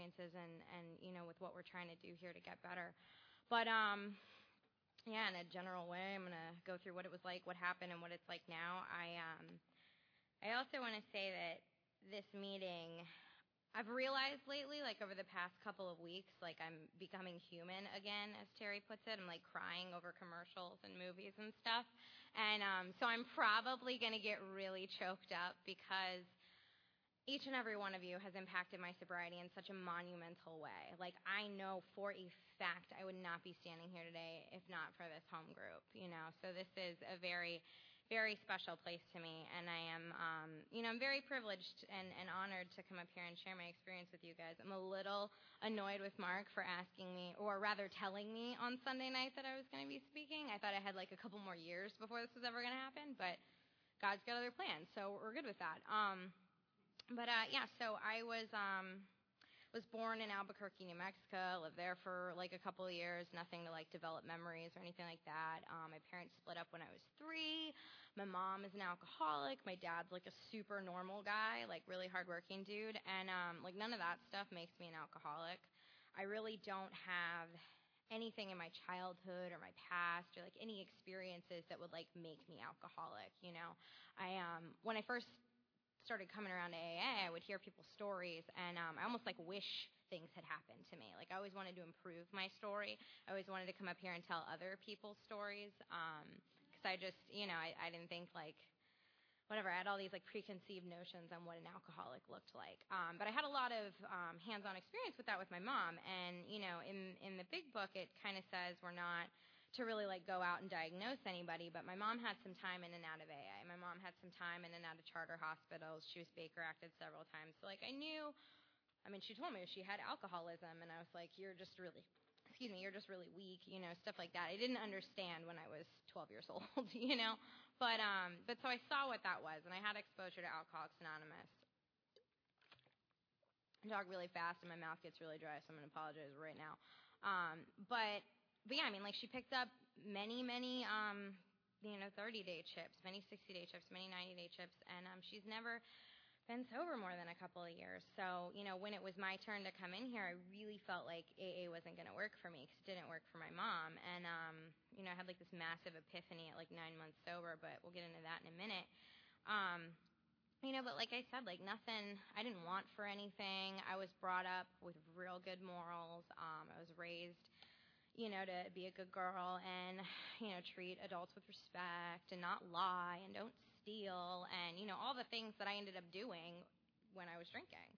experiences and with what we're trying to do here to get better. But in a general way, I'm gonna go through what it was like, what happened, and what it's like now. I also want to say that this meeting, I've realized lately, like over the past couple of weeks, like I'm becoming human again, as Terry puts it. I'm like crying over commercials and movies and stuff. And so I'm probably going to get really choked up because each and every one of you has impacted my sobriety in such a monumental way. Like, I know for a fact I would not be standing here today if not for this home group, So this is a very, very special place to me, and I am, I'm very privileged and honored to come up here and share my experience with you guys. I'm a little annoyed with Mark for asking me, or rather telling me on Sunday night that I was going to be speaking. I thought I had like a couple more years before this was ever going to happen, but God's got other plans, so we're good with that. So I was born in Albuquerque, New Mexico, lived there for like a couple of years, nothing to like develop memories or anything like that. My parents split up when I was 3. My mom is an alcoholic. My dad's like a super normal guy, like really hardworking dude. And like none of that stuff makes me an alcoholic. I really don't have anything in my childhood or my past or like any experiences that would like make me alcoholic, When I first started coming around to AA, I would hear people's stories, and I almost like wish things had happened to me. Like I always wanted to improve my story. I always wanted to come up here and tell other people's stories, because I just, I didn't think like, whatever, I had all these like preconceived notions on what an alcoholic looked like. But I had a lot of hands-on experience with that with my mom, and in the big book it kind of says we're not to really like go out and diagnose anybody, but my mom had some time in and out of AA. My mom had some time in and out of charter hospitals. She was Baker acted several times. So like I knew, she told me she had alcoholism, and I was like, you're just really weak, stuff like that. I didn't understand when I was 12 years old, But so I saw what that was, and I had exposure to Alcoholics Anonymous. I talk really fast and my mouth gets really dry, so I'm going to apologize right now. But yeah, like she picked up many, 30-day chips, many 60-day chips, many 90-day chips, and she's never been sober more than a couple of years. So, when it was my turn to come in here, I really felt like AA wasn't going to work for me because it didn't work for my mom. And, I had like this massive epiphany at like 9 months sober, but we'll get into that in a minute. But like I said, like nothing, I didn't want for anything. I was brought up with real good morals. I was raised to be a good girl and, treat adults with respect and not lie and don't steal and, all the things that I ended up doing when I was drinking.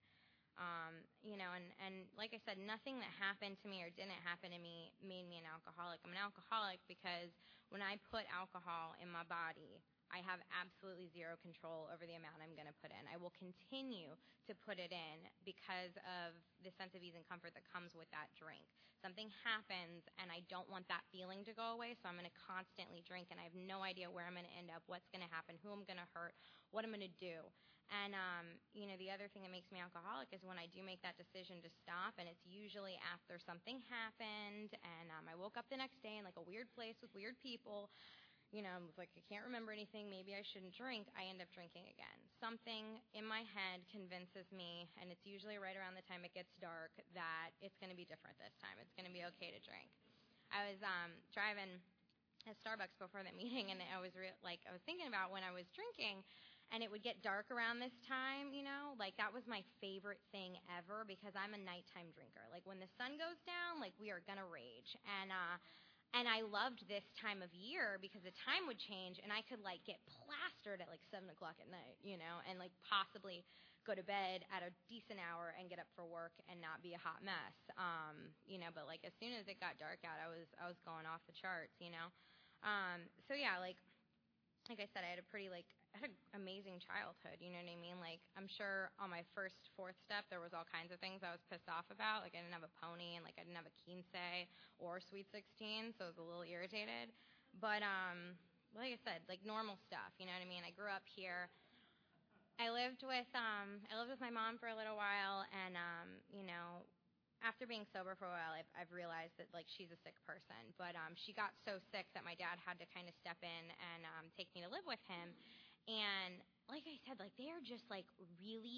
And like I said, nothing that happened to me or didn't happen to me made me an alcoholic. I'm an alcoholic because when I put alcohol in my body, I have absolutely zero control over the amount I'm going to put in. I will continue to put it in because of the sense of ease and comfort that comes with that drink. Something happens, and I don't want that feeling to go away, so I'm going to constantly drink, and I have no idea where I'm going to end up, what's going to happen, who I'm going to hurt, what I'm going to do. And, the other thing that makes me alcoholic is when I do make that decision to stop, and it's usually after something happened, and I woke up the next day in like a weird place with weird people. I was like, I can't remember anything, maybe I shouldn't drink. I end up drinking again. Something in my head convinces me, and it's usually right around the time it gets dark, that it's going to be different this time. It's going to be okay to drink. I was driving at Starbucks before that meeting, and I was thinking about when I was drinking, and it would get dark around this time, like that was my favorite thing ever because I'm a nighttime drinker. Like when the sun goes down, like we are going to rage. And I loved this time of year because the time would change and I could like get plastered at like 7 o'clock at night, and like possibly go to bed at a decent hour and get up for work and not be a hot mess. But like as soon as it got dark out, I was going off the charts, So yeah, like I said, I had an amazing childhood, you know what I mean? Like, I'm sure on my first 4th step, there was all kinds of things I was pissed off about. Like, I didn't have a pony, and, like, I didn't have a Quince or Sweet 16, so I was a little irritated. But, like I said, like, normal stuff, you know what I mean? I grew up here. I lived with my mom for a little while, and, after being sober for a while, I've realized that, like, she's a sick person. But she got so sick that my dad had to kind of step in and take me to live with him. And like I said, like, they are just, like, really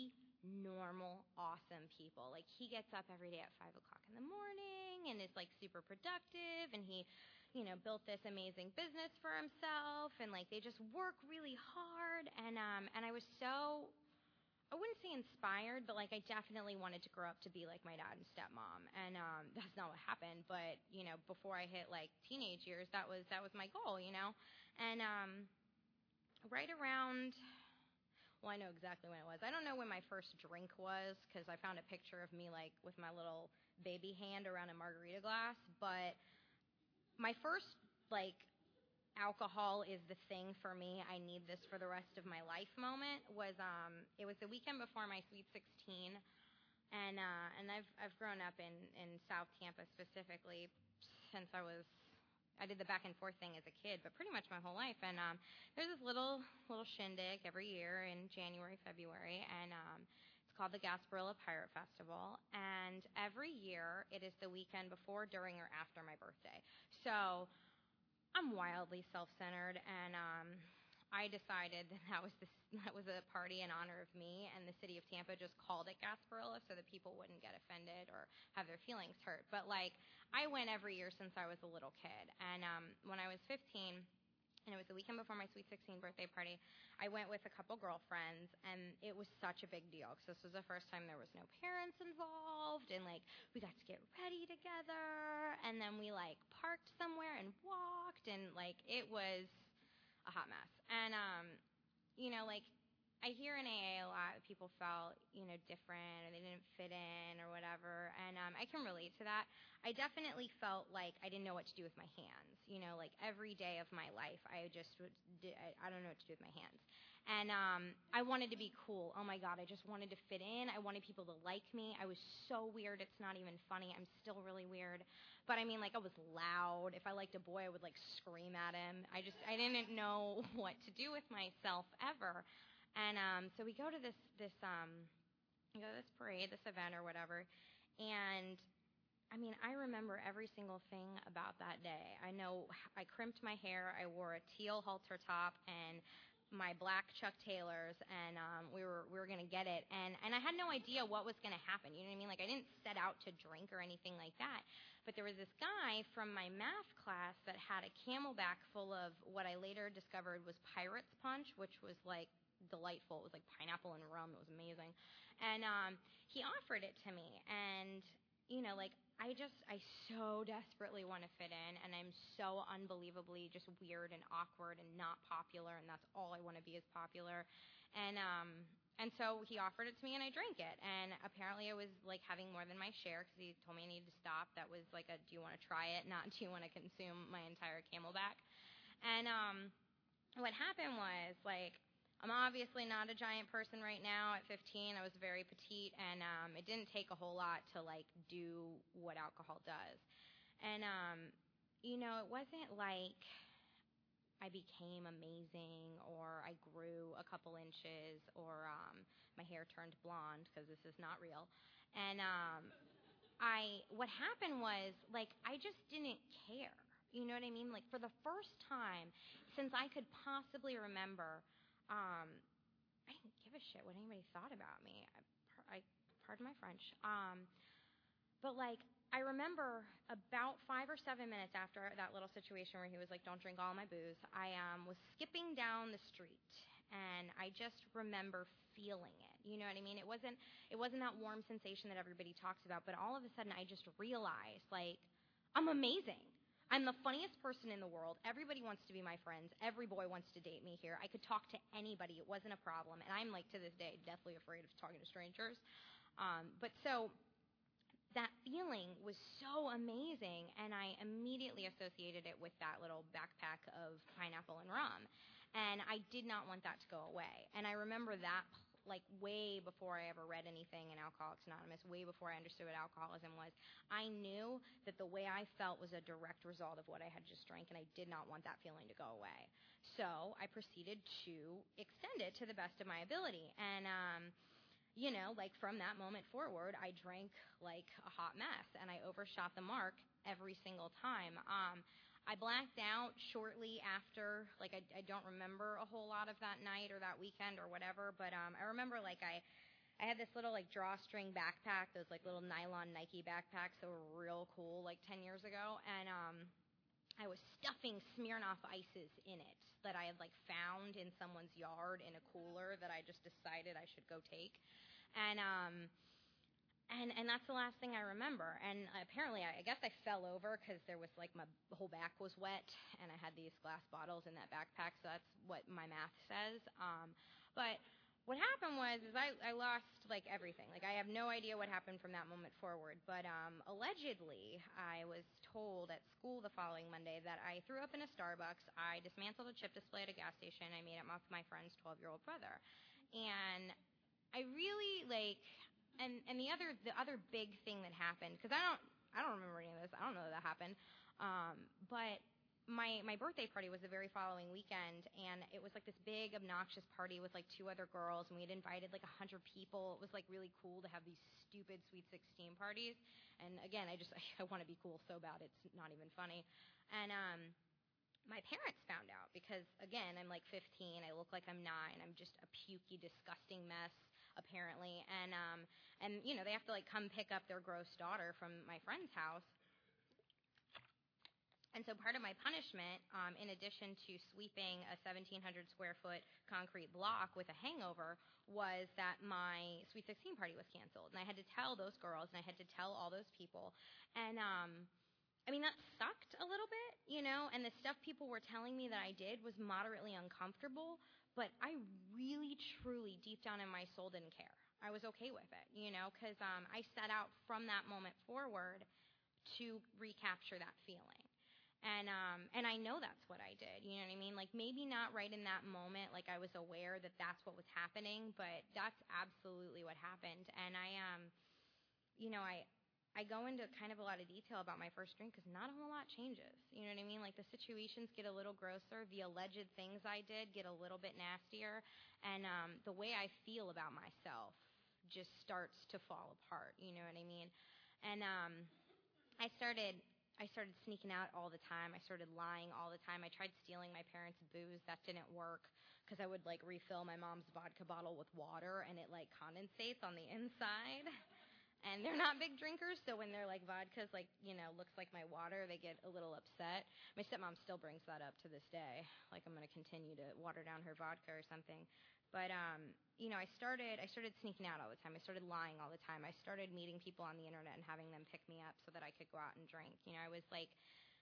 normal, awesome people. Like, he gets up every day at 5 o'clock in the morning and is like super productive, and he, built this amazing business for himself, and like they just work really hard, and I was so, I wouldn't say inspired, but like I definitely wanted to grow up to be like my dad and stepmom, and that's not what happened. But before I hit like teenage years, that was my goal, and right around. Well, I know exactly when it was. I don't know when my first drink was because I found a picture of me like with my little baby hand around a margarita glass. But my first like alcohol is the thing for me. I need this for the rest of my life moment was it was the weekend before my Sweet 16, and I've grown up in South Tampa specifically since I did the back and forth thing as a kid, but pretty much my whole life. And there's this little shindig every year in January, February, and it's called the Gasparilla Pirate Festival. And every year it is the weekend before, during, or after my birthday. So I'm wildly self-centered, and I decided that was a party in honor of me, and the city of Tampa just called it Gasparilla so that people wouldn't get offended or have their feelings hurt. But like, I went every year since I was a little kid, and when I was 15, and it was the weekend before my Sweet 16 birthday party, I went with a couple girlfriends, and it was such a big deal because this was the first time there was no parents involved, and like we got to get ready together, and then we like parked somewhere and walked, and like it was a hot mess. And like I hear in AA a lot that people felt, different, or they didn't fit in or whatever, and I can relate to that. I definitely felt like I didn't know what to do with my hands. Like every day of my life, I just I don't know what to do with my hands. And I wanted to be cool. Oh my God, I just wanted to fit in. I wanted people to like me. I was so weird. It's not even funny. I'm still really weird. But I mean, like, I was loud. If I liked a boy, I would like scream at him. I didn't know what to do with myself ever. And so we go to this parade, this event or whatever, and I mean, I remember every single thing about that day. I know I crimped my hair, I wore a teal halter top and my black Chuck Taylors, and we were gonna get it, and I had no idea what was gonna happen. You know what I mean? Like, I didn't set out to drink or anything like that. But there was this guy from my math class that had a Camelback full of what I later discovered was Pirate's Punch, which was like delightful. It was like pineapple and rum. It was amazing. And he offered it to me, and like I so desperately want to fit in, and I'm so unbelievably just weird and awkward and not popular, and that's all I want to be is popular. And so he offered it to me, and I drank it, and apparently I was like having more than my share because he told me I needed to stop. That was like a, do you want to try it, not do you want to consume my entire Camelback. And what happened was, like, I'm obviously not a giant person right now. At 15, I was very petite, and it didn't take a whole lot to like do what alcohol does. And it wasn't like I became amazing, or I grew a couple inches, or my hair turned blonde, because this is not real. And what happened was, like, I just didn't care. You know what I mean? Like, for the first time since I could possibly remember, I didn't give a shit what anybody thought about me. Pardon my French. But like, I remember about 5 or 7 minutes after that little situation where he was like, "Don't drink all my booze," I was skipping down the street, and I just remember feeling it. You know what I mean? It wasn't that warm sensation that everybody talks about, but all of a sudden I just realized, like, I'm amazing. I'm the funniest person in the world. Everybody wants to be my friends. Every boy wants to date me here. I could talk to anybody. It wasn't a problem. And I'm, like, to this day, deathly afraid of talking to strangers. But so that feeling was so amazing, and I immediately associated it with that little backpack of pineapple and rum. And I did not want that to go away. And I remember that, like, way before I ever read anything in Alcoholics Anonymous, way before I understood what alcoholism was. I knew that the way I felt was a direct result of what I had just drank, and I did not want that feeling to go away. So I proceeded to extend it to the best of my ability. And, like, from that moment forward, I drank like a hot mess, and I overshot the mark every single time. I blacked out shortly after. Like, I don't remember a whole lot of that night or that weekend or whatever, but I remember, like, I I had this little like drawstring backpack, those like little nylon Nike backpacks that were real cool like 10 years ago, and I was stuffing Smirnoff Ices in it that I had like found in someone's yard in a cooler that I just decided I should go take. And that's the last thing I remember. And apparently, I guess I fell over because there was like my whole back was wet, and I had these glass bottles in that backpack. So that's what my math says. But what happened was I lost like everything. Like I have no idea what happened from that moment forward. But allegedly, I was told at school the following Monday that I threw up in a Starbucks. I dismantled a chip display at a gas station. I made it off my friend's 12-year-old brother, and I really like. And the other big thing that happened, because I don't remember any of this. I don't know that happened. But my birthday party was the very following weekend, and it was like this big obnoxious party with like 2 other girls, and we had invited like 100 people. It was like really cool to have these stupid Sweet 16 parties. And again, I want to be cool so bad it's not even funny. And my parents found out because again, I'm like 15. I look like I'm 9. I'm just a pukey, disgusting mess apparently. And you know, they have to like come pick up their gross daughter from my friend's house. And so part of my punishment, in addition to sweeping a 1,700 square foot concrete block with a hangover, was that my Sweet 16 party was canceled. And I had to tell those girls, and I had to tell all those people. And I mean, that sucked a little bit, you know, and the stuff people were telling me that I did was moderately uncomfortable, but I really, truly, deep down in my soul, didn't care. I was okay with it, you know, because I set out from that moment forward to recapture that feeling. And I know that's what I did, you know what I mean? Like, maybe not right in that moment, like I was aware that that's what was happening, but that's absolutely what happened. And you know, I go into kind of a lot of detail about my first drink because not a whole lot changes. You know what I mean? Like the situations get a little grosser. The alleged things I did get a little bit nastier. And the way I feel about myself just starts to fall apart. You know what I mean? And I started sneaking out all the time. I started lying all the time. I tried stealing my parents' booze. That didn't work because I would like refill my mom's vodka bottle with water and it like condensates on the inside. And they're not big drinkers, so when they're like vodka's like, you know, looks like my water, they get a little upset. My stepmom still brings that up to this day. Like I'm going to continue to water down her vodka or something. But you know, I started sneaking out all the time. I started lying all the time. I started meeting people on the internet and having them pick me up so that I could go out and drink. You know, I was like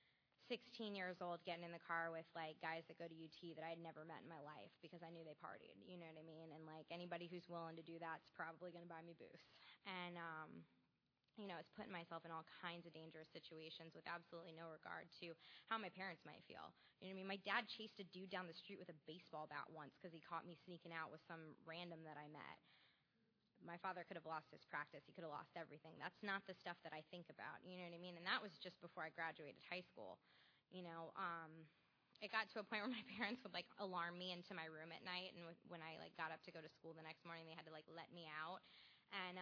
16 years old getting in the car with like guys that go to UT that I'd never met in my life because I knew they partied, you know what I mean? And like anybody who's willing to do that's probably going to buy me booze. And you know, it's putting myself in all kinds of dangerous situations with absolutely no regard to how my parents might feel. You know what I mean? My dad chased a dude down the street with a baseball bat once because he caught me sneaking out with some random that I met. My father could have lost his practice. He could have lost everything. That's not the stuff that I think about. You know what I mean? And that was just before I graduated high school. You know, it got to a point where my parents would like alarm me into my room at night, and when I like got up to go to school the next morning, they had to like let me out. And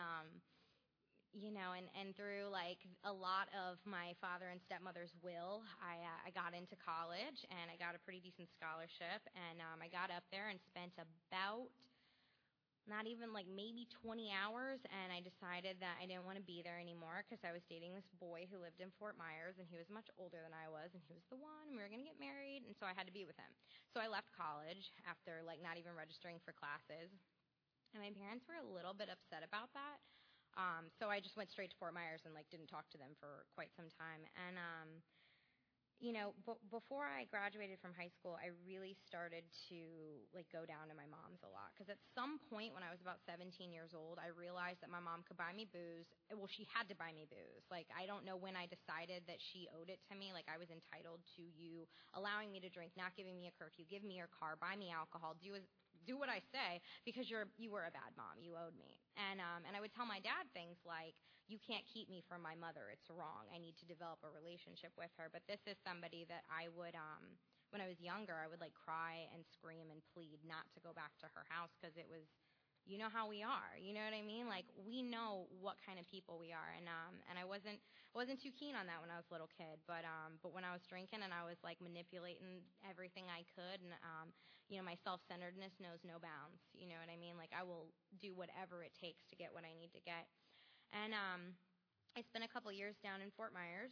you know, and through like a lot of my father and stepmother's will, I got into college and I got a pretty decent scholarship, and I got up there and spent about not even like maybe 20 hours, and I decided that I didn't want to be there anymore because I was dating this boy who lived in Fort Myers, and he was much older than I was, and he was the one, and we were going to get married, and so I had to be with him. So I left college after like not even registering for classes, and my parents were a little bit upset about that. So I just went straight to Fort Myers and like didn't talk to them for quite some time. And you know, before I graduated from high school, I really started to like go down to my mom's a lot. Because at some point when I was about 17 years old, I realized that my mom could buy me booze. Well, she had to buy me booze. Like, I don't know when I decided that she owed it to me. Like, I was entitled to you allowing me to drink, not giving me a curfew, give me your car, buy me alcohol, do what I say because you were a bad mom. You owed me. And I would tell my dad things like, you can't keep me from my mother. It's wrong. I need to develop a relationship with her. But this is somebody that I would, when I was younger, I would like cry and scream and plead not to go back to her house because it was, you know how we are. You know what I mean? Like, we know what kind of people we are. And I wasn't too keen on that when I was a little kid. But when I was drinking and I was like manipulating everything I could, and my self-centeredness knows no bounds. You know what I mean? Like, I will do whatever it takes to get what I need to get. And I spent a couple years down in Fort Myers,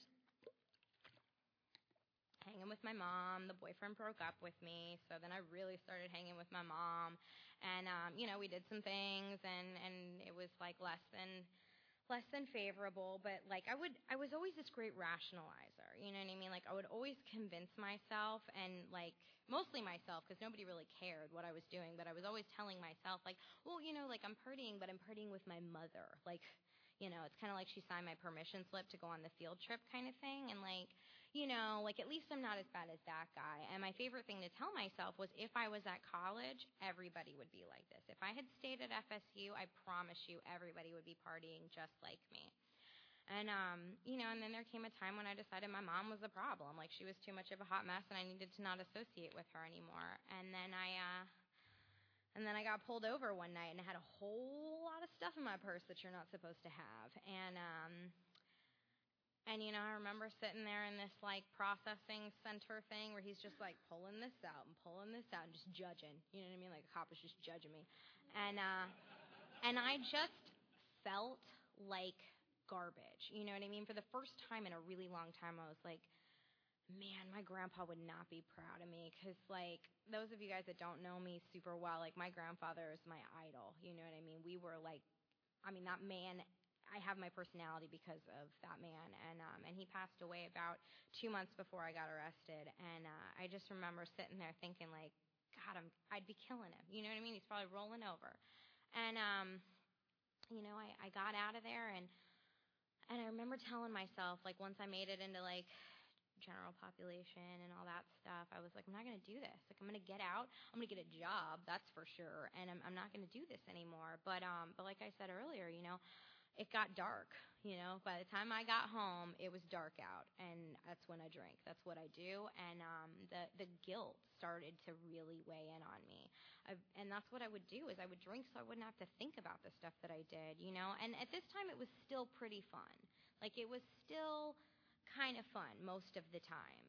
hanging with my mom. The boyfriend broke up with me, so then I really started hanging with my mom, and we did some things, and it was like less than favorable, but like I was always this great rationalizer, you know what I mean? Like, I would always convince myself, and like mostly myself, because nobody really cared what I was doing, but I was always telling myself, like, well, like I'm partying, but I'm partying with my mother, like, it's kind of like she signed my permission slip to go on the field trip kind of thing. And like, at least I'm not as bad as that guy. And my favorite thing to tell myself was, if I was at college, everybody would be like this. If I had stayed at FSU, I promise you everybody would be partying just like me. And, and then there came a time when I decided my mom was the problem. Like, she was too much of a hot mess and I needed to not associate with her anymore. And then I got pulled over one night and I had a whole lot of stuff in my purse that you're not supposed to have. And I remember sitting there in this like processing center thing where he's just like pulling this out and just judging. You know what I mean? Like, a cop was just judging me. And I just felt like garbage. You know what I mean? For the first time in a really long time, I was like, man, my grandpa would not be proud of me, because, like, those of you guys that don't know me super well, like, my grandfather is my idol. You know what I mean? We were like, that man, I have my personality because of that man, and he passed away about 2 months before I got arrested, and I just remember sitting there thinking, like, God, I'd be killing him. You know what I mean? He's probably rolling over. And, I got out of there, and I remember telling myself, like, once I made it into, like, general population and all that stuff, I was like, I'm not going to do this. Like, I'm going to get out. I'm going to get a job, that's for sure, and I'm not going to do this anymore. But like I said earlier, it got dark. By the time I got home, it was dark out, and that's when I drank. That's what I do, and the guilt started to really weigh in on me. And that's what I would do, is I would drink so I wouldn't have to think about the stuff that I did, And at this time, it was still pretty fun. Like, it was still kind of fun most of the time,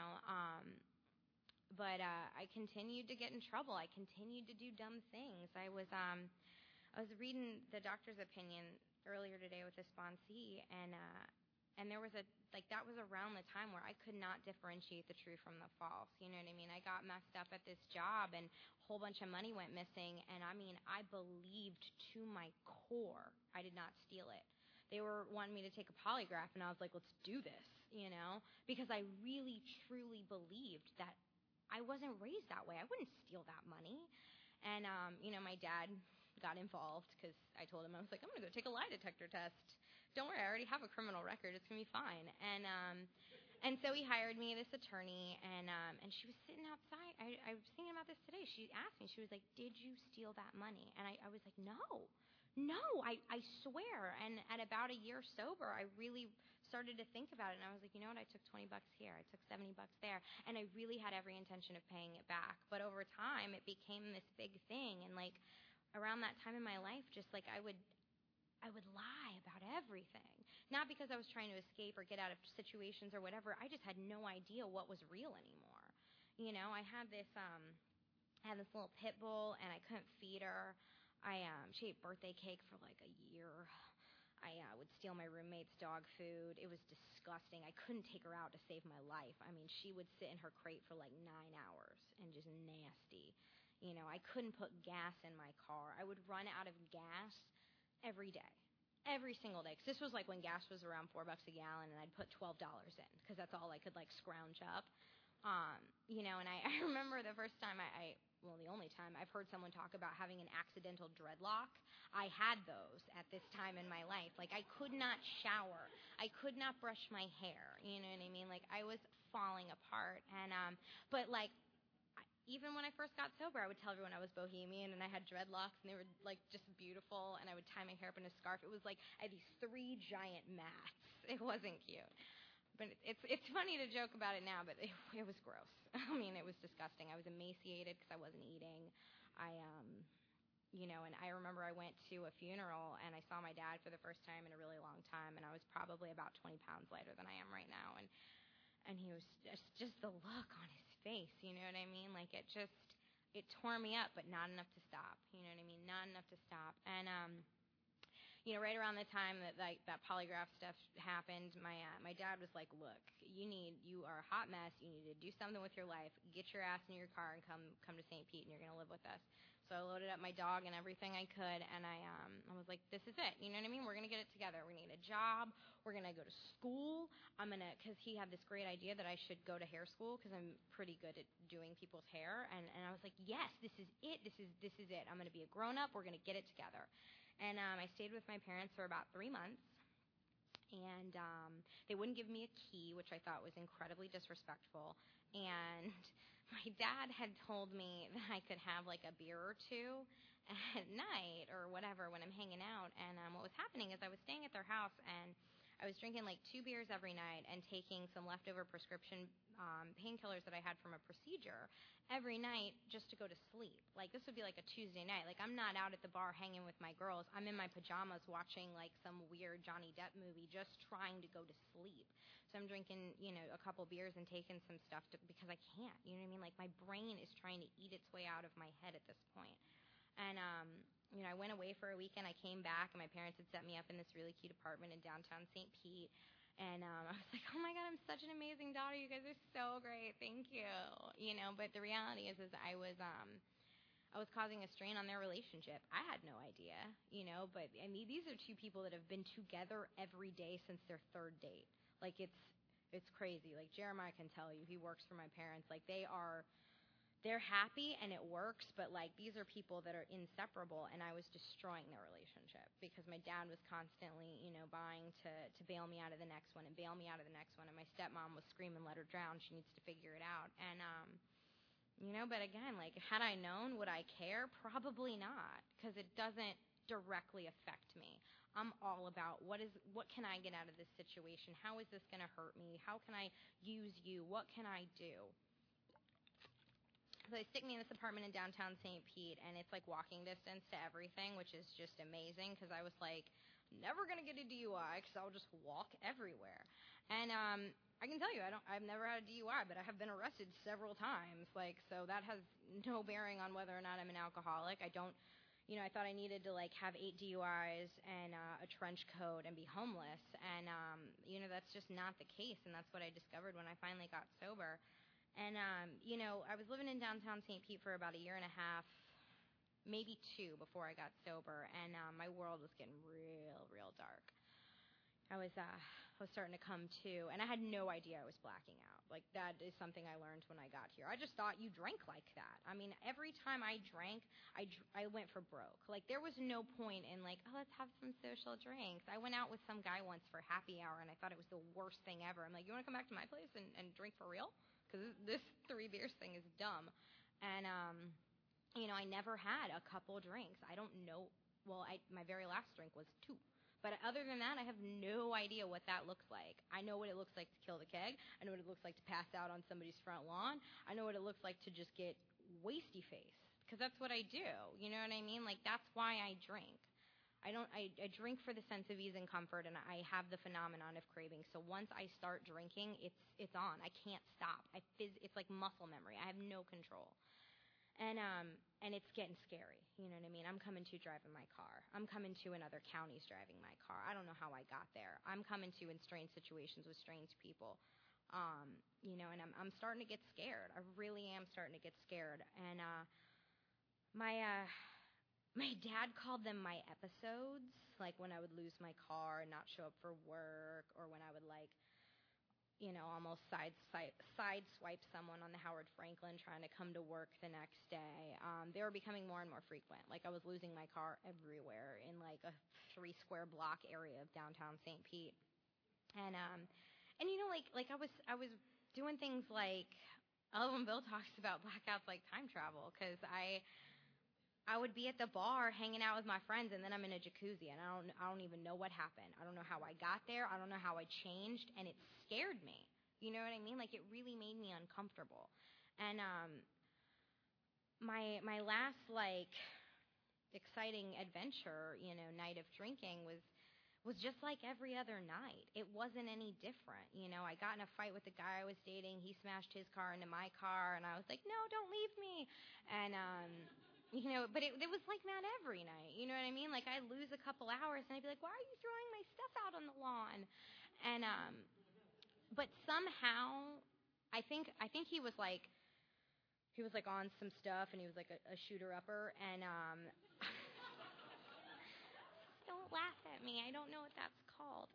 but I continued to get in trouble. I continued to do dumb things. I was reading the doctor's opinion earlier today with a sponsee, and there was that was around the time where I could not differentiate the true from the false. You know what I mean? I got messed up at this job, and a whole bunch of money went missing, and I believed to my core I did not steal it. They were wanting me to take a polygraph, and I was like, let's do this, because I really, truly believed that I wasn't raised that way. I wouldn't steal that money. And, my dad got involved because I told him, I was like, I'm going to go take a lie detector test. Don't worry, I already have a criminal record. It's going to be fine. And so he hired me, this attorney, and she was sitting outside. I was thinking about this today. She asked me, she was like, did you steal that money? And I was like, no, I swear. And at about a year sober, I really started to think about it. And I was like, you know what? I took $20 here. I took $70 there. And I really had every intention of paying it back. But over time, it became this big thing. And like around that time in my life, just like I would lie about everything. Not because I was trying to escape or get out of situations or whatever. I just had no idea what was real anymore. I had this little pit bull, and I couldn't feed her. She ate birthday cake for like a year. I would steal my roommate's dog food. It was disgusting. I couldn't take her out to save my life. She would sit in her crate for like 9 hours and just nasty. I couldn't put gas in my car. I would run out of gas every day, every single day. Because this was like when gas was around $4 a gallon, and I'd put $12 in because that's all I could like scrounge up. And I remember the first time the only time I've heard someone talk about having an accidental dreadlock. I had those at this time in my life. Like, I could not shower. I could not brush my hair. You know what I mean? Like, I was falling apart. And, but like, even when I first got sober, I would tell everyone I was bohemian and I had dreadlocks, and they were like just beautiful, and I would tie my hair up in a scarf. It was like I had these 3 giant mats. It wasn't cute. But it's funny to joke about it now, but it was gross. It was disgusting. I was emaciated because I wasn't eating. And I remember I went to a funeral and I saw my dad for the first time in a really long time, and I was probably about 20 pounds lighter than I am right now, and he was just the look on his face, you know what I mean? Like it tore me up, but not enough to stop, you know what I mean? Not enough to stop. And right around the time that like that polygraph stuff happened, my dad was like, "Look, you are a hot mess. You need to do something with your life. Get your ass in your car and come to St. Pete, and you're gonna live with us." So I loaded up my dog and everything I could, and I was like, "This is it. You know what I mean? We're gonna get it together. We're gonna get a job. We're gonna go to school. Because he had this great idea that I should go to hair school because I'm pretty good at doing people's hair, and I was like, yes, this is it. This is it. I'm gonna be a grown up. We're gonna get it together." And I stayed with my parents for about 3 months, and they wouldn't give me a key, which I thought was incredibly disrespectful. And my dad had told me that I could have like a beer or two at night or whatever when I'm hanging out. And what was happening is I was staying at their house, and I was drinking like 2 beers every night and taking some leftover prescription painkillers that I had from a procedure every night just to go to sleep. Like this would be like a Tuesday night. Like I'm not out at the bar hanging with my girls. I'm in my pajamas watching like some weird Johnny Depp movie just trying to go to sleep. So I'm drinking, a couple beers and taking some stuff because I can't. You know what I mean? Like my brain is trying to eat its way out of my head at this point. And I went away for a weekend. I came back, and my parents had set me up in this really cute apartment in downtown St. Pete. And I was like, "Oh my God, I'm such an amazing daughter. You guys are so great. Thank you." But the reality is I was causing a strain on their relationship. I had no idea, but I mean, these are 2 people that have been together every day since their 3rd date. Like it's crazy. Like Jeremiah can tell you, he works for my parents. Like they're happy and it works, but like these are people that are inseparable, and I was destroying their relationship because my dad was constantly, buying to bail me out of the next one and bail me out of the next one, and my stepmom was screaming, "Let her drown. She needs to figure it out." And but again, like had I known, would I care? Probably not, because it doesn't directly affect me. I'm all about what can I get out of this situation? How is this going to hurt me? How can I use you? What can I do? So they stick me in this apartment in downtown St. Pete, and it's like walking distance to everything, which is just amazing because I was like, never gonna get a DUI because I'll just walk everywhere. And I can tell you, I've never had a DUI, but I have been arrested several times. Like, so that has no bearing on whether or not I'm an alcoholic. I don't, I thought I needed to like have 8 DUIs and a trench coat and be homeless, and that's just not the case, and that's what I discovered when I finally got sober. And, I was living in downtown St. Pete for about a year and a half, maybe 2 before I got sober, and my world was getting real dark. I was starting to come to, and I had no idea I was blacking out. Like, that is something I learned when I got here. I just thought you drank like that. I mean, every time I drank, I went for broke. Like, there was no point in, like, oh, let's have some social drinks. I went out with some guy once for happy hour, and I thought it was the worst thing ever. I'm like, you want to come back to my place and drink for real? Because this 3 beers thing is dumb. And, I never had a couple drinks. I don't know. Well, my very last drink was 2. But other than that, I have no idea what that looks like. I know what it looks like to kill the keg. I know what it looks like to pass out on somebody's front lawn. I know what it looks like to just get wasty face, because that's what I do. You know what I mean? Like, that's why I drink. I drink for the sense of ease and comfort, and I have the phenomenon of craving. So once I start drinking, it's on. I can't stop. It's like muscle memory. I have no control. And it's getting scary. You know what I mean? I'm coming to driving my car. I'm coming to in other counties driving my car. I don't know how I got there. I'm coming to in strange situations with strange people. And I'm starting to get scared. I really am starting to get scared. And my dad called them my episodes, like when I would lose my car and not show up for work, or when I would almost sideswipe someone on the Howard Franklin trying to come to work the next day. They were becoming more and more frequent. Like, I was losing my car everywhere in like a 3-square block area of downtown St. Pete. And like I was doing things like, I love when Bill talks about blackouts like time travel, because I would be at the bar hanging out with my friends, and then I'm in a jacuzzi, and I don't even know what happened. I don't know how I got there. I don't know how I changed, and it scared me. You know what I mean? Like, it really made me uncomfortable. And my last, like, exciting adventure, night of drinking was just like every other night. It wasn't any different. I got in a fight with the guy I was dating. He smashed his car into my car, and I was like, no, don't leave me. And, but it was like that every night. You know what I mean? Like, I'd lose a couple hours, and I'd be like, why are you throwing my stuff out on the lawn? And, but somehow, I think he was like on some stuff, and he was like a shooter-upper, and, don't laugh at me. I don't know what that's called.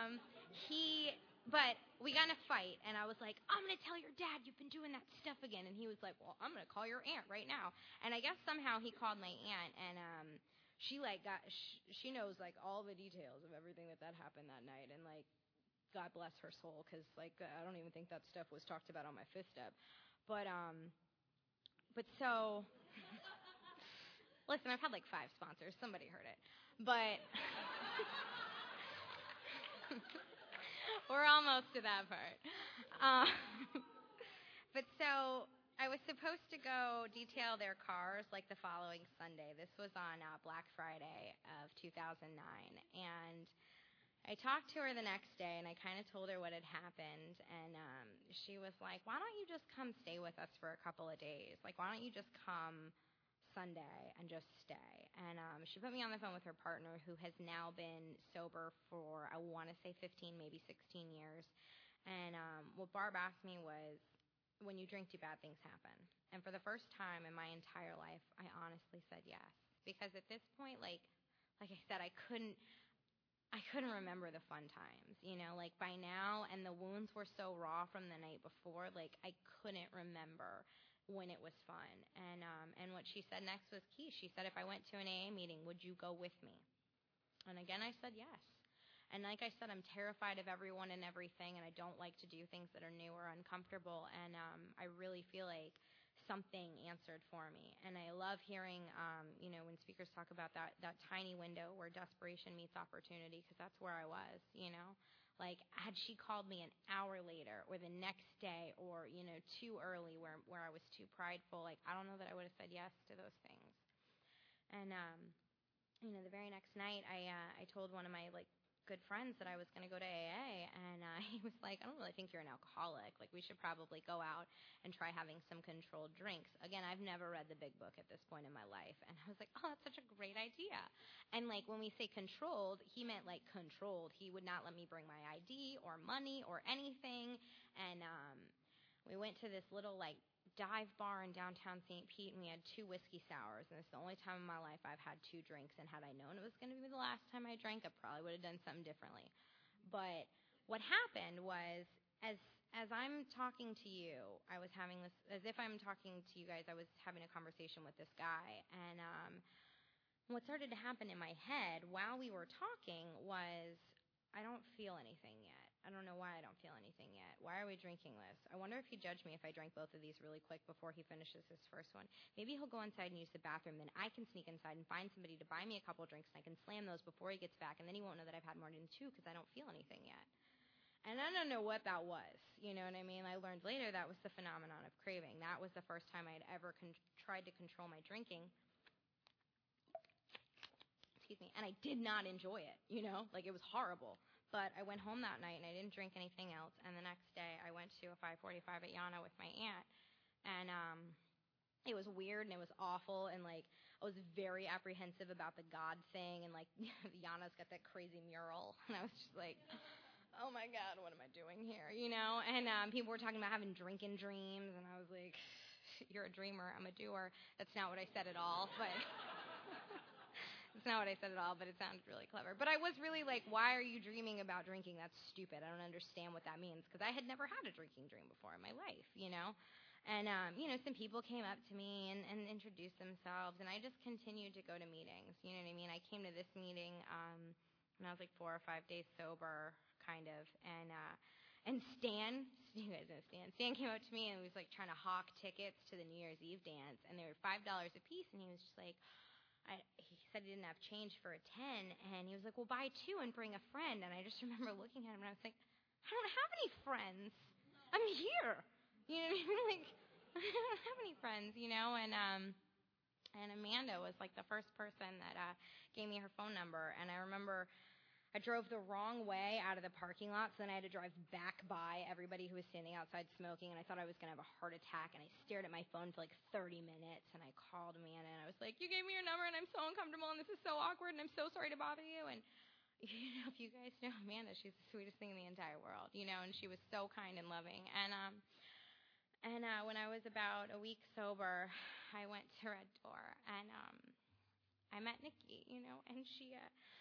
But we got in a fight, and I was like, I'm going to tell your dad you've been doing that stuff again. And he was like, well, I'm going to call your aunt right now. And I guess somehow he called my aunt, and she she knows like all the details of everything that happened that night. And like, God bless her soul, because like I don't even think that stuff was talked about on my fifth step. But so. Listen, I've had like 5 sponsors. Somebody heard it. But we're almost to that part. But so I was supposed to go detail their cars like the following Sunday. This was on Black Friday of 2009. And I talked to her the next day, and I kind of told her what had happened. And she was like, why don't you just come stay with us for a couple of days? Like, why don't you just come Sunday and just stay? And she put me on the phone with her partner, who has now been sober for, I want to say 15, maybe 16 years. And what Barb asked me was, when you drink, do bad things happen? And for the first time in my entire life, I honestly said yes. Because at this point, like I said, I couldn't remember the fun times, like by now, and the wounds were so raw from the night before, like I couldn't remember when it was fun. And what she said next was key. She said, if I went to an AA meeting, would you go with me? And again, I said yes. And like I said, I'm terrified of everyone and everything, and I don't like to do things that are new or uncomfortable. And I really feel like something answered for me. And I love hearing, when speakers talk about that tiny window where desperation meets opportunity, because that's where I was, Like, had she called me an hour later or the next day or, too early where I was too prideful, like, I don't know that I would have said yes to those things. And, the very next night, I told one of my, like, good friends that I was going to go to AA, and he was like, I don't really think you're an alcoholic. Like, we should probably go out and try having some controlled drinks. Again, I've never read the big book at this point in my life, and I was like, oh, that's such a great idea. And, like, when we say controlled, he meant, like, controlled. He would not let me bring my ID or money or anything, and we went to this little, like, dive bar in downtown St. Pete, and we had 2 whiskey sours, and it's the only time in my life I've had 2 drinks, and had I known it was going to be the last time I drank, I probably would have done something differently. But what happened was, as I'm talking to you, I was having this, as if I'm talking to you guys, I was having a conversation with this guy, and what started to happen in my head while we were talking was, I don't feel anything yet. I don't know why I don't feel anything yet. Why are we drinking this? I wonder if he'd judge me if I drank both of these really quick before he finishes his first one. Maybe he'll go inside and use the bathroom, then I can sneak inside and find somebody to buy me a couple drinks, and I can slam those before he gets back, and then he won't know that I've had more than 2 because I don't feel anything yet. And I don't know what that was. You know what I mean? I learned later that was the phenomenon of craving. That was the first time I'd ever tried to control my drinking. Excuse me. And I did not enjoy it, Like, it was horrible. But I went home that night, and I didn't drink anything else. And the next day, I went to a 545 at Yana with my aunt. And it was weird, and it was awful. And, like, I was very apprehensive about the God thing. And, like, Yana's got that crazy mural. And I was just like, oh, my God, what am I doing here, And people were talking about having drinking dreams. And I was like, you're a dreamer. I'm a doer. That's not what I said at all. But... It's not what I said at all, but it sounded really clever. But I was really like, why are you dreaming about drinking? That's stupid. I don't understand what that means, because I had never had a drinking dream before in my life, And, some people came up to me and introduced themselves, and I just continued to go to meetings. You know what I mean? I came to this meeting when I was like 4 or 5 days sober, kind of, and Stan, you guys know Stan came up to me and was like trying to hawk tickets to the New Year's Eve dance, and they were $5 a piece, and he was just like, he said he didn't have change for a 10, and he was like, well, buy 2 and bring a friend. And I just remember looking at him, and I was like, I don't have any friends. I'm here. You know what I mean? Like, I don't have any friends, And And Amanda was like the first person that gave me her phone number. And I remember I drove the wrong way out of the parking lot, so then I had to drive back by everybody who was standing outside smoking, and I thought I was going to have a heart attack, and I stared at my phone for like 30 minutes, and I called Amanda, and I was like, you gave me your number, and I'm so uncomfortable, and this is so awkward, and I'm so sorry to bother you. And if you guys know Amanda, she's the sweetest thing in the entire world, and she was so kind and loving. And when I was about a week sober, I went to Red Door, and I met Nikki, and she,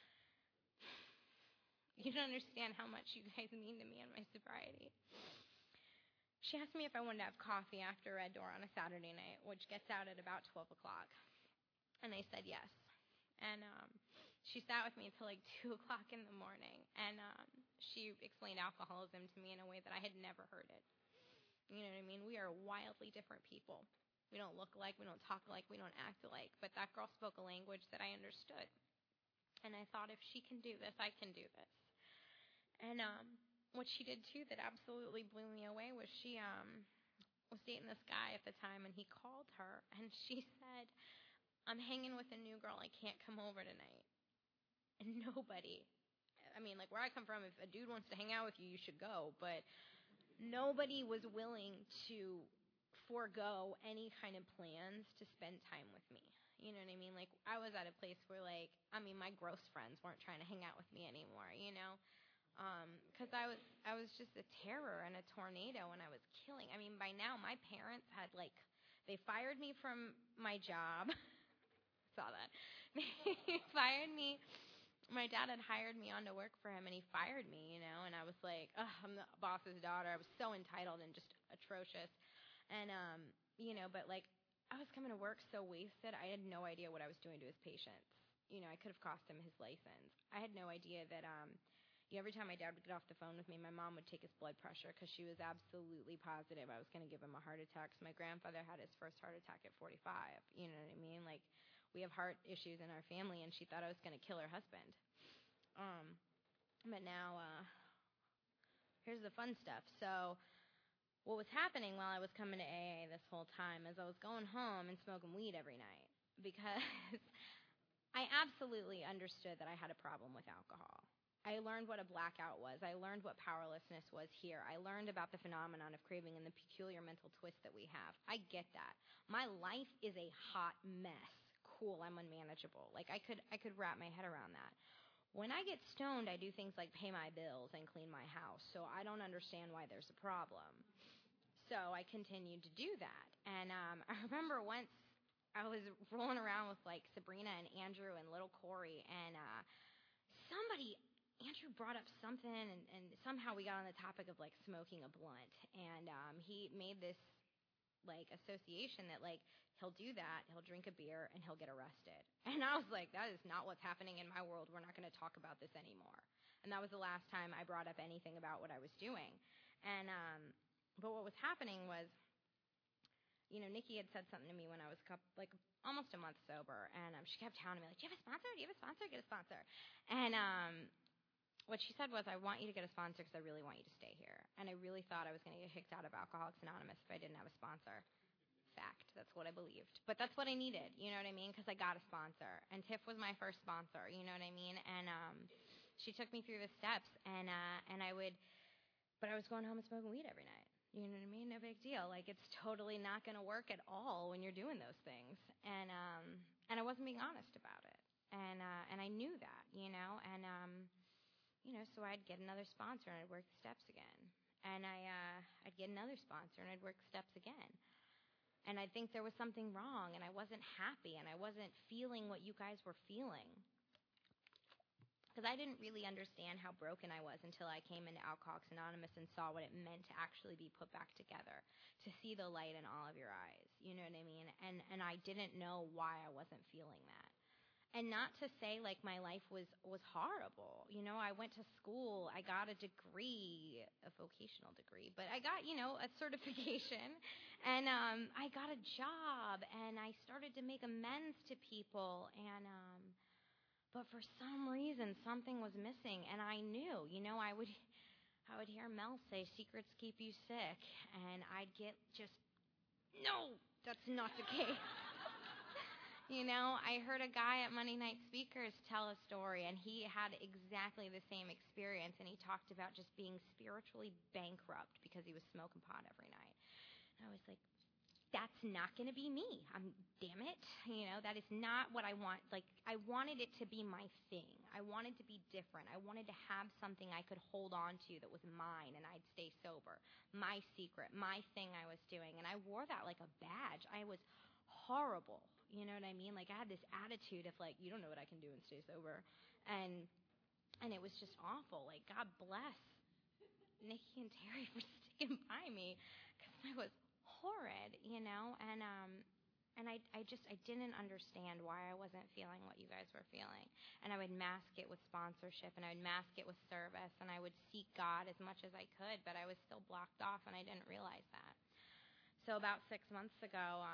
you don't understand how much you guys mean to me in my sobriety. She asked me if I wanted to have coffee after Red Door on a Saturday night, which gets out at about 12 o'clock, and I said yes. And she sat with me until like 2 o'clock in the morning, and she explained alcoholism to me in a way that I had never heard it. You know what I mean? We are wildly different people. We don't look alike, we don't talk alike, we don't act alike. But that girl spoke a language that I understood. And I thought, if she can do this, I can do this. And what she did, too, that absolutely blew me away was she was dating this guy at the time, and he called her, and she said, I'm hanging with a new girl. I can't come over tonight. And nobody, where I come from, if a dude wants to hang out with you, you should go. But nobody was willing to forego any kind of plans to spend time with me. You know what I mean? Like, I was at a place where, my gross friends weren't trying to hang out with me anymore, because I was just a terror and a tornado, and I was killing. By now, my parents had, they fired me from my job. Saw that. They fired me. My dad had hired me on to work for him, and he fired me, and I was like, I'm the boss's daughter. I was so entitled and just atrocious. And, but I was coming to work so wasted, I had no idea what I was doing to his patients. I could have cost him his license. I had no idea that, every time my dad would get off the phone with me, my mom would take his blood pressure because she was absolutely positive I was going to give him a heart attack. So my grandfather had his first heart attack at 45. You know what I mean? We have heart issues in our family, and she thought I was going to kill her husband. But now, here's the fun stuff. So what was happening while I was coming to AA this whole time is I was going home and smoking weed every night because I absolutely understood that I had a problem with alcohol. I learned what a blackout was. I learned what powerlessness was here. I learned about the phenomenon of craving and the peculiar mental twist that we have. I get that. My life is a hot mess. Cool, I'm unmanageable. I could wrap my head around that. When I get stoned, I do things like pay my bills and clean my house, so I don't understand why there's a problem. So I continued to do that. And I remember once I was rolling around with Sabrina and Andrew and little Corey, and Andrew brought up something, and somehow we got on the topic of smoking a blunt, and he made this association that he'll do that, he'll drink a beer, and he'll get arrested. And I was like, that is not what's happening in my world. We're not going to talk about this anymore. And that was the last time I brought up anything about what I was doing. And but what was happening was, Nikki had said something to me when I was almost a month sober, and she kept telling me, do you have a sponsor? Do you have a sponsor? Get a sponsor. And what she said was, I want you to get a sponsor because I really want you to stay here. And I really thought I was going to get kicked out of Alcoholics Anonymous if I didn't have a sponsor. Fact. That's what I believed. But that's what I needed, you know what I mean? Because I got a sponsor. And Tiff was my first sponsor, you know what I mean? And she took me through the steps, and I was going home and smoking weed every night. You know what I mean? No big deal. It's totally not going to work at all when you're doing those things. And I wasn't being honest about it. And I knew that, so I'd get another sponsor, and I'd work the steps again. And I'd get another sponsor, and I'd work the steps again. And I'd think there was something wrong, and I wasn't happy, and I wasn't feeling what you guys were feeling. Because I didn't really understand how broken I was until I came into Alcoholics Anonymous and saw what it meant to actually be put back together, to see the light in all of your eyes. You know what I mean? And I didn't know why I wasn't feeling that. And not to say my life was horrible. I went to school. I got a degree, a vocational degree, but I got, a certification, and I got a job, and I started to make amends to people, and but for some reason something was missing, and I knew, I would hear Mel say secrets keep you sick, and I'd get just, no, that's not the case. I heard a guy at Monday Night Speakers tell a story, and he had exactly the same experience, and he talked about just being spiritually bankrupt because he was smoking pot every night. And I was like, that's not going to be me. Damn it. That is not what I want. Like, I wanted it to be my thing. I wanted to be different. I wanted to have something I could hold on to that was mine, and I'd stay sober. My secret, my thing I was doing. And I wore that like a badge. I was horrible. You know what I mean? Like, I had this attitude of like, you don't know what I can do and stay sober. And it was just awful. Like, God bless Nikki and Terry for sticking by me, because I was horrid, and I didn't understand why I wasn't feeling what you guys were feeling. And I would mask it with sponsorship, and I would mask it with service, and I would seek God as much as I could, but I was still blocked off, and I didn't realize that. So about 6 months ago,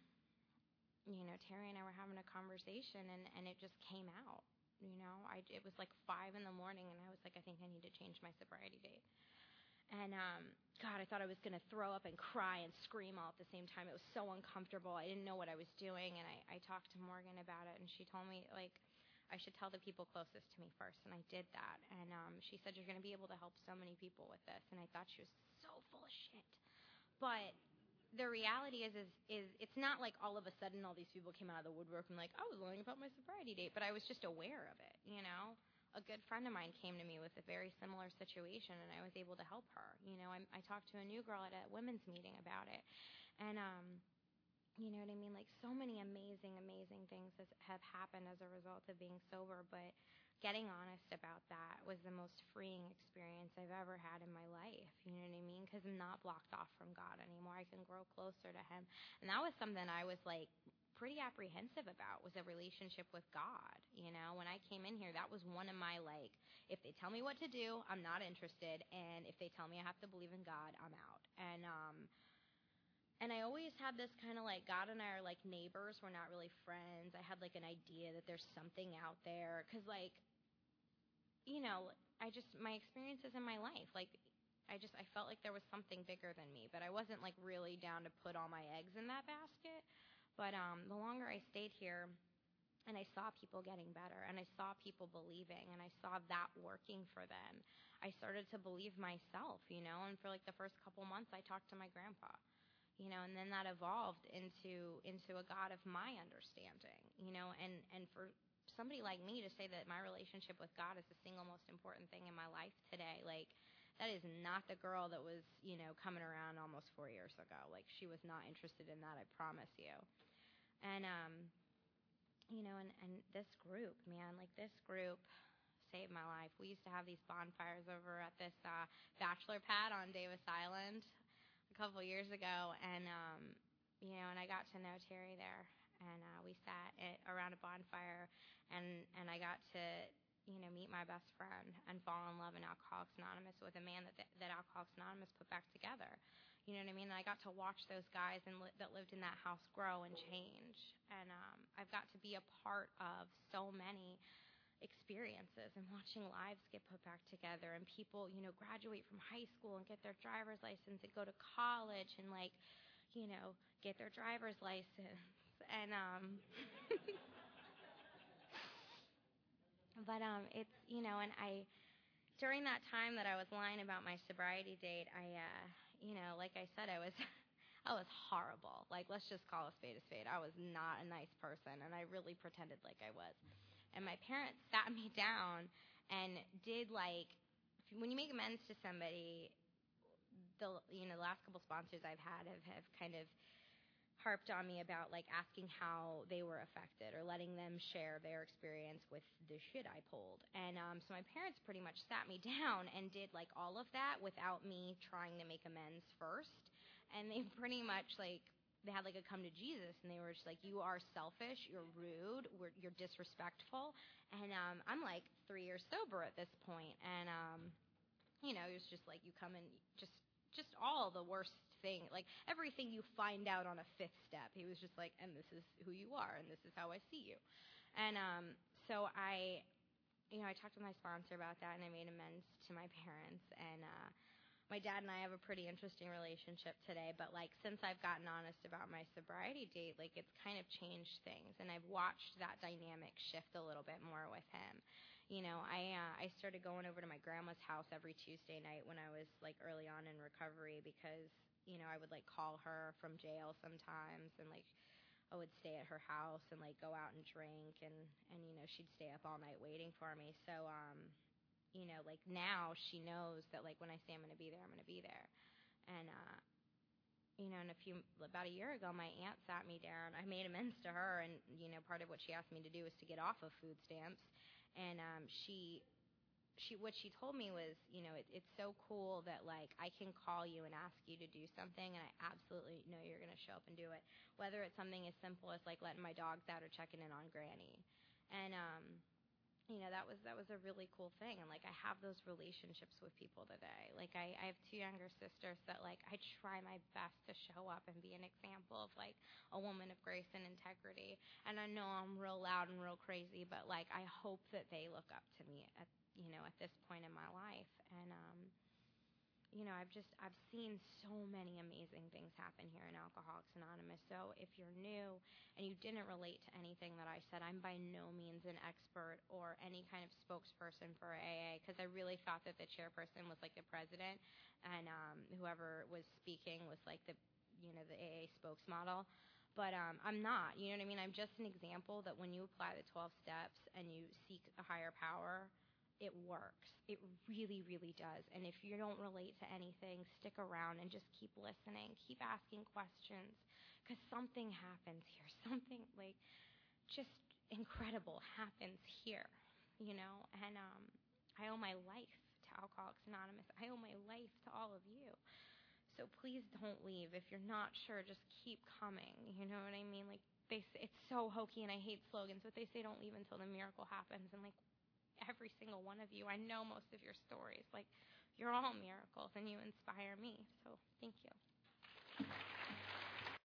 Terry and I were having a conversation, and it just came out. It was like 5 a.m, and I was like, I think I need to change my sobriety date. And, God, I thought I was going to throw up and cry and scream all at the same time. It was so uncomfortable. I didn't know what I was doing. And I talked to Morgan about it, and she told me, like, I should tell the people closest to me first. And I did that. And she said, you're going to be able to help so many people with this. And I thought she was so full of shit. But the reality is it's not like all of a sudden all these people came out of the woodwork and like, I was learning about my sobriety date. But I was just aware of it, A good friend of mine came to me with a very similar situation, and I was able to help her. I talked to a new girl at a women's meeting about it. And, you know what I mean? Like, so many amazing, amazing things have happened as a result of being sober. But getting honest about that was the most freeing experience I've ever had in my life. You know what I mean? Because I'm not blocked off from God anymore. I can grow closer to Him. And that was something I was, like, pretty apprehensive about, was a relationship with God. When I came in here, that was one of my, like, if they tell me what to do, I'm not interested, and if they tell me I have to believe in God, I'm out. And I always had this kind of like, God and I are like neighbors, we're not really friends. I had like an idea that there's something out there, because like, my experiences in my life, like, I felt like there was something bigger than me, but I wasn't like really down to put all my eggs in that basket. But the longer I stayed here, and I saw people getting better, and I saw people believing, and I saw that working for them, I started to believe myself, and for like the first couple months I talked to my grandpa, and then that evolved into a God of my understanding, and for somebody like me to say that my relationship with God is the single most important thing in my life today, like, that is not the girl that was, coming around almost 4 years ago. Like, she was not interested in that, I promise you. And, and this group, man, like, this group saved my life. We used to have these bonfires over at this bachelor pad on Davis Island a couple years ago, and, and I got to know Terry there, and we sat around a bonfire, and I got to, meet my best friend and fall in love in Alcoholics Anonymous with a man that Alcoholics Anonymous put back together. You know what I mean? And I got to watch those guys that lived in that house grow and change. And I've got to be a part of so many experiences and watching lives get put back together, and people, graduate from high school and get their driver's license and go to college and, like, get their driver's license. And but it's, and during that time that I was lying about my sobriety date, I like I said, I was I was horrible. Like, let's just call a spade a spade. I was not a nice person, and I really pretended like I was. And my parents sat me down and did, like, when you make amends to somebody, the last couple sponsors I've had have kind of harped on me about, like, asking how they were affected or letting them share their experience with the shit I pulled. And so my parents pretty much sat me down and did, like, all of that without me trying to make amends first. And they pretty much, like, they had, like, a come to Jesus, and they were just like, you are selfish, you're rude, you're disrespectful. And I'm, like, 3 years sober at this point. And, it was just like, you come and just all the worst thing, like everything you find out on a fifth step. He was just like, and this is who you are, and this is how I see you. And so I talked to my sponsor about that, and I made amends to my parents. And my dad and I have a pretty interesting relationship today, but like since I've gotten honest about my sobriety date, like it's kind of changed things, and I've watched that dynamic shift a little bit more with him. I started going over to my grandma's house every Tuesday night when I was like early on in recovery because I would like call her from jail sometimes, and like I would stay at her house and like go out and drink, and she'd stay up all night waiting for me. So like now she knows that like when I say I'm going to be there, I'm going to be there. And and about a year ago, my aunt sat me down. I made amends to her, and part of what she asked me to do was to get off of food stamps. And what she told me was, it's so cool that like I can call you and ask you to do something, and I absolutely know you're going to show up and do it, whether it's something as simple as like letting my dogs out or checking in on Granny. And that was a really cool thing. And like I have those relationships with people today. Like I have two younger sisters that like I try my best to show up and be an example of like a woman of grace and integrity. And I know I'm real loud and real crazy, but like I hope that they look up to me at this point in my life. And I've seen so many amazing things happen here in Alcoholics Anonymous. So if you're new and you didn't relate to anything that I said, I'm by no means an expert or any kind of spokesperson for AA, because I really thought that the chairperson was like the president, and whoever was speaking was like the AA spokesmodel. But I'm not, you know what I mean? I'm just an example that when you apply the 12 steps and you seek a higher power, it works. It really, really does. And if you don't relate to anything, stick around and just keep listening. Keep asking questions, because something happens here. Something like just incredible happens here, And I owe my life to Alcoholics Anonymous. I owe my life to all of you. So please don't leave. If you're not sure, just keep coming. You know what I mean? Like they say, it's so hokey, and I hate slogans, but they say don't leave until the miracle happens. And like every single one of you, I know most of your stories. Like you're all miracles, and you inspire me. So thank you.